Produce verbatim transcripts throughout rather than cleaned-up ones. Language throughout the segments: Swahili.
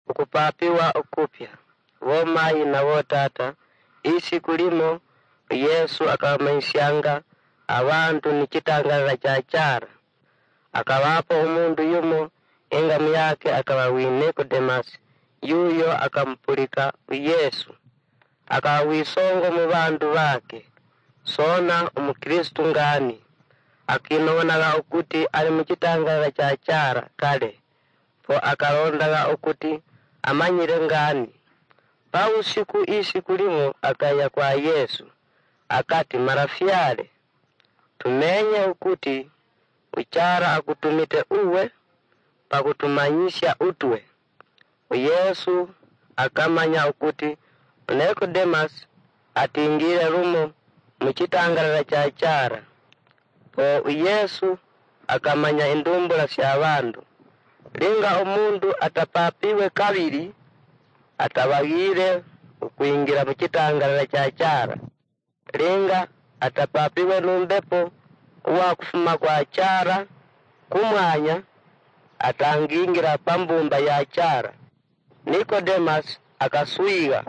ukupapiwa ukupya wo mayi na wo tata. Isi kulimo Yesu akamaishanga abantu ni chitangalala cha chara. Akawapo umundu yumo ingamu yake akawawi Nikodemasi. Yuyo akampulika Yesu akawisongo mu bandu bake sona umukristu ngani akinonaga ukuti ali muchitangalala cha chara kale po akalondaga ukuti amanyire ngani. Pausiku isi kulimo akaya kwa Yesu akati, marafyale tumenye ukuti uchara akutumite uwe pakutumanyisha utwe. Yesu akamanya ukuti Nikodemasi atingire rumo muchitangalala cha chara. Po Yesu akamanya indumbula sya bandu. Linga umundu atapapiwe kabiri atawagire ukuingira muchitangalala cha chara. Linga atapapiwe numbepo uwa kufuma kwa chara kumwanya atangingira pambumba ya chara. Nikodemasi akaswiga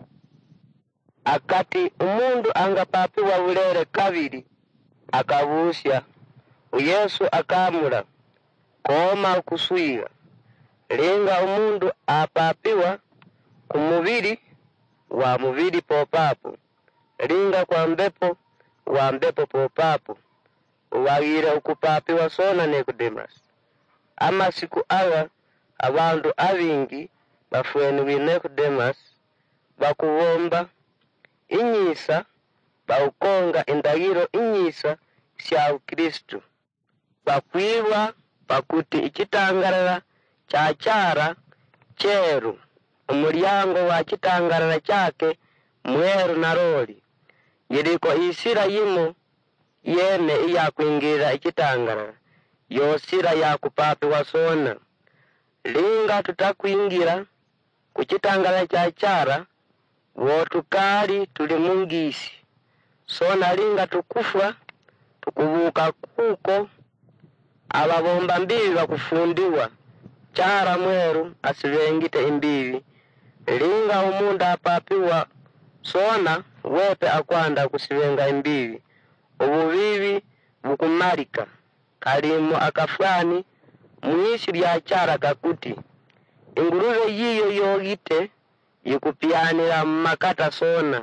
akati, umundu angapapiwa ulere kabiri akabusya. Yesu akamula, koma ukuswiga. Linga umundu apapiwa kumubiri wa mubiri popapo, linga kwa mbepo wa mbepo popapo. Uwagire ukupapiwa sona Nikodemasi. Ama siku awa abandu abingi bafwenuwi Nikodemasi bakubomba inyisa baukonga indagiro inyisa sya Ukristu. Bakwibwa pakuti ichitangalala cha chara cheru, umulyango wa chitangalala chake mweru na roli. Yiliko isira yimo yene iya kuingira ichitangalala yosira ya kupapiwa sona. Linga tutakuingira kuchitangalala cha chara wotukali tuli mungisi sona. Linga tukufwa tukubuka kuko ababomba mbivi bakufundiwa chara mweru asivengite imbivi. Linga umundu apapiwa sona wepe akwanda kusivenga imbivi ubuvivi bukumalika. Kalimu akafwani muishi lya chara kakuti, ingurube yiyo yogite yikupianira mmakata sona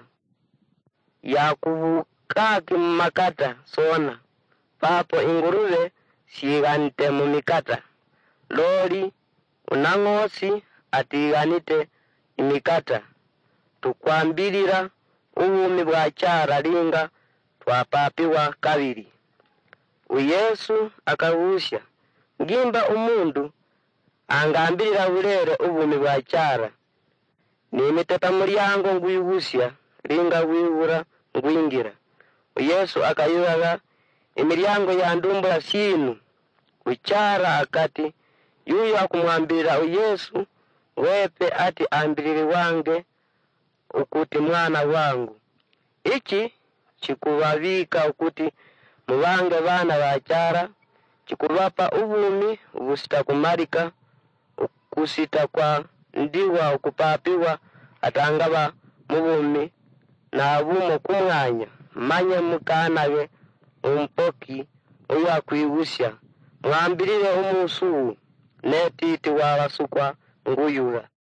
yakubukaki mmakata sona. Papo ingurube siganite mu mikata loli unangosi atiganite imikata. Tukwambilira ubumi bwa chara linga twapapiwa kabiri. Yesu akabusya, ngimba umundu angambilira ulere ubumi bwa chara nimitepa mulyango ngwibusya linga wibura ngwingira. Yesu akayuwaga imiryango ya ndumbula sinu kuchara akati, yuyo akumwambilira Yesu, wepe ati ambiliri wange ukuti mwana wangu. Ichi chikubavika ukuti mubange bana bachara, chikurwapa ubumi ubusita kumarika ukusita kwa ndiwa ukupapiwa atangaba mubumi na bumo kumwanya. Manye mukanawe umpoki uya kuibusya mwambilire umusu netiti wabasukwa nguyura.